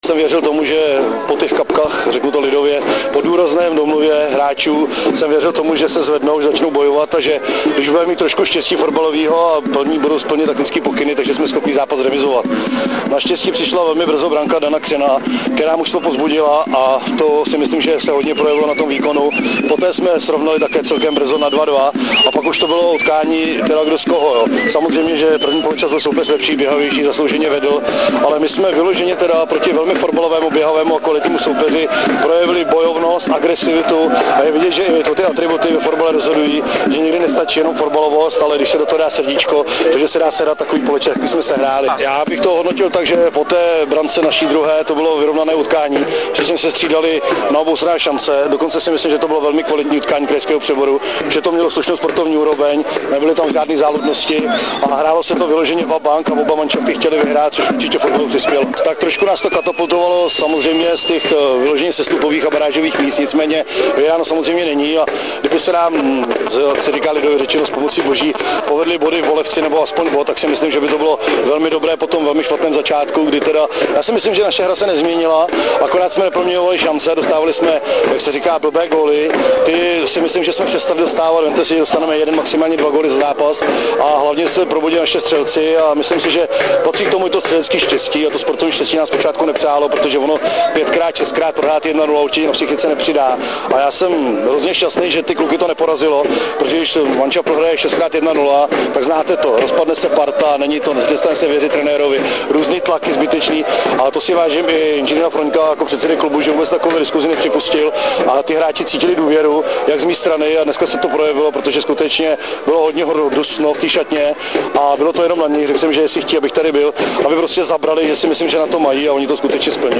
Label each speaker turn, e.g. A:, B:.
A: jsem věřil tomu, že po těch kapkách, řeknu to lidově, po důrazném domluvě hráčů jsem věřil tomu, že se zvednou, že začnou bojovat a že když budeme mít trošku štěstí fotbalového a budou splnit taktické pokyny, takže jsme schopni zápas remizovat. Naštěstí přišla velmi brzo branka Dana Křena, která mužstvo pozbudila a to si myslím, že se hodně projevilo na tom výkonu. Poté jsme srovnali také celkem brzo na 2-2 a pak už to bylo utkání teda kdo z koho. Jo. Samozřejmě, že první poločas byl soupeř lepší, běhavější, zaslouženě vedl, ale my jsme vyloženě teda proti velmi fotbalovému, běhavému a kvalitnímu soupeři projevili bojovnost, agresivitu a je vidět, že i ty atributy ve fotbale rozhodují, že nikdy nestačí jenom fotbalovost, ale když se do toho dá srdíčko, takže se dá sehrát takový poločas, jak jsme se hráli. Já bych to hodnotil tak, že po té brance naší druhé to bylo vyrovnané utkání, že jsme se střídali na obou stranách šance, dokonce si myslím, že to bylo velmi kvalitní utkání krajského přeboru, že to mělo slušnou sportovní úroveň, nebyly tam žádné záludnosti a hrálo se to vyloženě va-bank a oba manšafty chtěli vyhrát, což určitě fotbalu přispěl. Tak trošku nás to katapultovalo samozřejmě z těch vyloženě sestupových a barážových míst, nicméně vyhráno samozřejmě není a kdyby se nám, jak se říká lidově řečeno, s pomocí boží povedly body v Volevci nebo aspoň bod, tak si myslím, že by to bylo velmi dobré po tom velmi špatném začátku, kdy teda, já si myslím, že naše hra se nezměnila, akorát jsme neproměňovali šance, dostávali jsme, jak se říká, blbé góly. Ty si myslím, že jsme přestali dostávat, vemte si, dostaneme jeden, maximálně 2 góly za zápas a hlavně se probudili naše střelci a myslím si, že patří k tomu i to střelecké štěstí a to sportovní štěstí nás počátku nepřálo, protože ono 5krát, 6krát prohrát 1-0 určitě na psychice nepřidá. A já jsem hrozně šťastný, že ty kluky to neporazilo, protože když manča prohraje 6krát 1-0, tak znáte to, rozpadne se parta, není to, nezděstane se věřit trenérovi, různý tlaky zbytečný, ale to si vážím i inženýra Froňka jako předsedy klubu, že vůbec takovou diskuzi nepřipustil a ty hráči cítili důvěru, jak z mé strany a dneska se to projevilo, protože skutečně bylo hodně dusno v té šatně a bylo to jenom na nich, řekl jsem, že jestli chtějí, abych tady byl, aby prostě zabrali, že si myslím, že na to mají a oni to skutečně splní.